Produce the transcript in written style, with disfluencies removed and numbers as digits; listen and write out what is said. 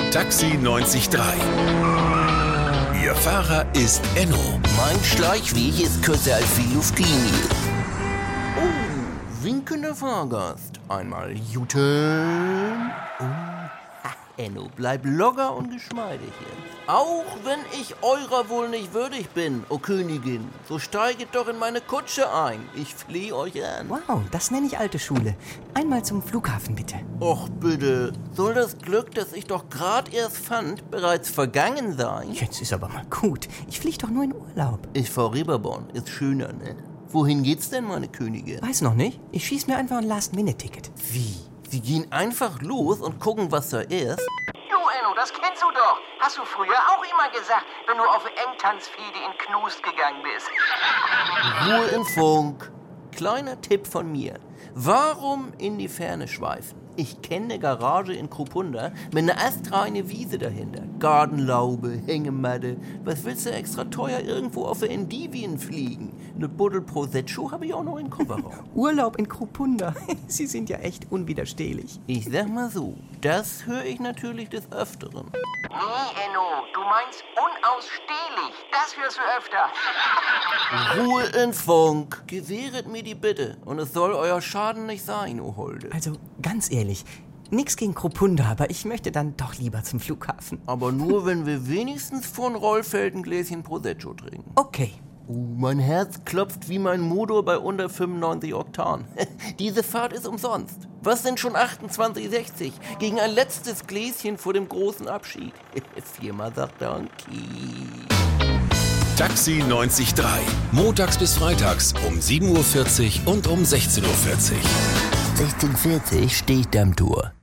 Taxi 93. Ihr Fahrer ist Enno. Mein Schleichweg ist kürzer als die Luftlinie. Oh, winkender Fahrgast. Einmal Juten. Enno, bleib locker und geschmeidig jetzt. Auch wenn ich eurer wohl nicht würdig bin, o Königin, so steiget doch in meine Kutsche ein. Ich flehe euch an. Wow, das nenne ich alte Schule. Einmal zum Flughafen, bitte. Och bitte, soll das Glück, das ich doch grad erst fand, bereits vergangen sein? Jetzt ist aber mal gut. Ich fliege doch nur in Urlaub. Ich fahr Reeperbahn, ist schöner, ne? Wohin geht's denn, meine Königin? Weiß noch nicht. Ich schieß mir einfach ein Last-Minute-Ticket. Wie? Sie gehen einfach los und gucken, was da ist? Du, Enno, das kennst du doch. Hast du früher auch immer gesagt, wenn du auf Engtanzfehde in Knust gegangen bist. Ruhe im Funk. Kleiner Tipp von mir. Warum in die Ferne schweifen? Ich kenne eine Garage in Krupunda mit einer astreine Wiese dahinter. Gartenlaube, Hängematte. Was willst du extra teuer irgendwo auf der Endivien fliegen? Eine Buddel Prosecco habe ich auch noch im Kofferraum. Urlaub in Krupunda. Sie sind ja echt unwiderstehlich. Ich sag mal so, das höre ich natürlich des Öfteren. Nee, Enno, du meinst unausstehlich. Das hörst du öfter. Ruhe in Funk. Gewähret mir die Bitte. Und es soll euer Schaden nicht sein, o Holde. Also, ganz ehrlich, nix gegen Krupunda, aber ich möchte dann doch lieber zum Flughafen. Aber nur, wenn wir wenigstens von Rollfeld ein Gläschen Prosecco trinken. Okay. Mein Herz klopft wie mein Motor bei unter 95 Oktan. Diese Fahrt ist umsonst. Was sind schon 28,60 gegen ein letztes Gläschen vor dem großen Abschied? Viermal sagt Danki. Taxi 93. Montags bis freitags um 7.40 Uhr und um 16.40 Uhr. 16:40 steht am Tor.